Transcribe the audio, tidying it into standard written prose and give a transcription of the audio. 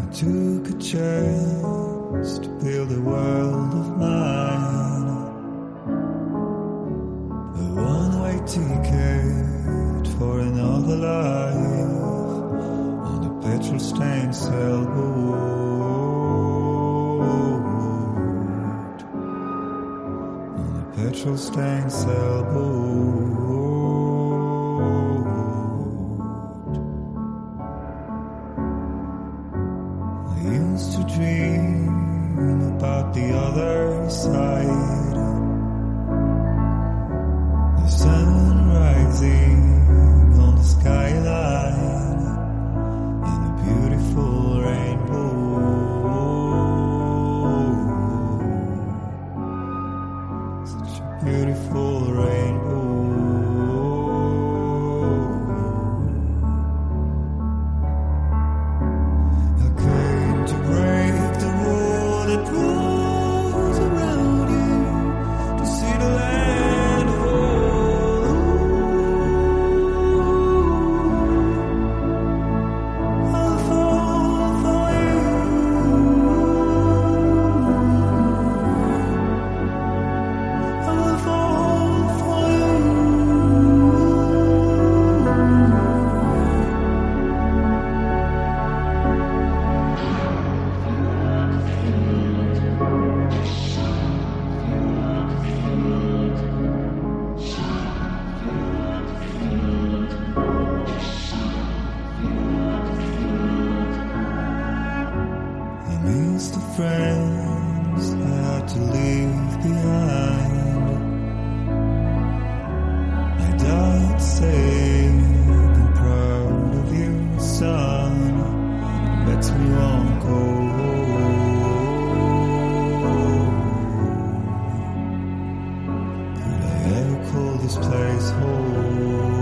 took a chance to build a world of mine, a one-way ticket for another life on a petrol-stained sailboat, on a petrol-stained sailboat. Used to dream about the other side, the sun rising on the skyline in a beautiful rainbow, such a beautiful rainbow. The friends I had to leave behind, I died saved and proud of you, son. It makes me want to go home. Could I ever call this place home?